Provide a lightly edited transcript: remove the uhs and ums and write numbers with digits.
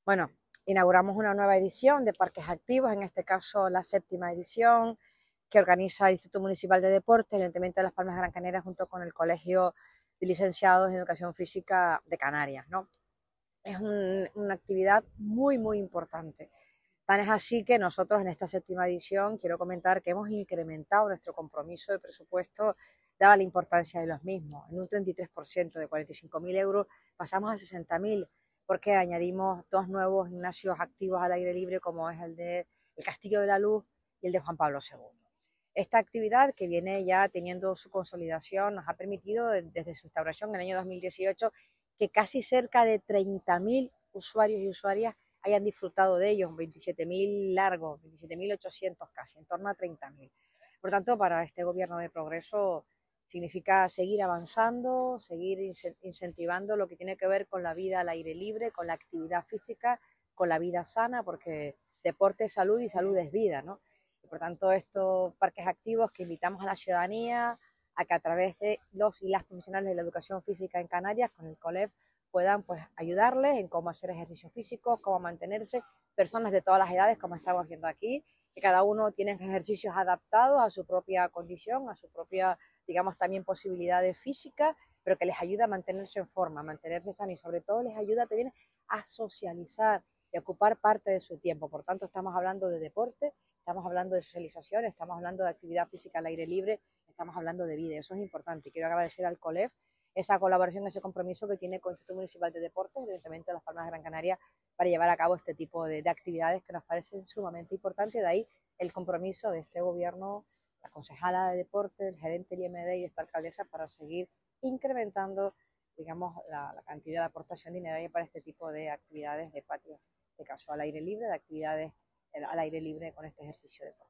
Bueno, inauguramos una nueva edición de Parques Activos, en este caso la 7ª edición, que organiza el Instituto Municipal de Deportes, el Ayuntamiento de Las Palmas de Gran Canaria, junto con el Colegio de Licenciados en Educación Física de Canarias, ¿no? Es una actividad muy importante. Tan es así que nosotros en esta 7ª edición quiero comentar que hemos incrementado nuestro compromiso de presupuesto dada la importancia de los mismos. En un 33%, de 45.000 euros pasamos a 60.000, porque añadimos 2 nuevos gimnasios activos al aire libre, como es el de el Castillo de la Luz y el de Juan Pablo II. Esta actividad, que viene ya teniendo su consolidación, nos ha permitido desde su instauración en el año 2018 que casi cerca de 30.000 usuarios y usuarias hayan disfrutado de ellos, 27.000 largos, 27.800 casi, en torno a 30.000. Por tanto, para este gobierno de progreso significa seguir avanzando, seguir incentivando lo que tiene que ver con la vida al aire libre, con la actividad física, con la vida sana, porque deporte es salud y salud es vida, ¿no? Y por tanto, estos parques activos que invitamos a la ciudadanía a que a través de los y las profesionales de la educación física en Canarias, con el COLEF, puedan pues ayudarles en cómo hacer ejercicio físico, cómo mantenerse, personas de todas las edades, como estamos viendo aquí, que cada uno tiene ejercicios adaptados a su propia condición, a su propia, digamos, también posibilidades físicas, pero que les ayuda a mantenerse en forma, a mantenerse sanos y sobre todo les ayuda también a socializar y a ocupar parte de su tiempo. Por tanto, estamos hablando de deporte, estamos hablando de socialización, estamos hablando de actividad física al aire libre, estamos hablando de vida. Eso es importante. Quiero agradecer al COLEF esa colaboración, ese compromiso que tiene con el Instituto Municipal de Deportes, el Ayuntamiento de Las Palmas de Gran Canaria, para llevar a cabo este tipo de actividades que nos parecen sumamente importantes. De ahí el compromiso de este gobierno, la concejala de deportes, el gerente del IMD y esta alcaldesa, para seguir incrementando, digamos, la cantidad de aportación dineraria para este tipo de actividades de patio, de caso al aire libre, de actividades al aire libre con este ejercicio de deporte.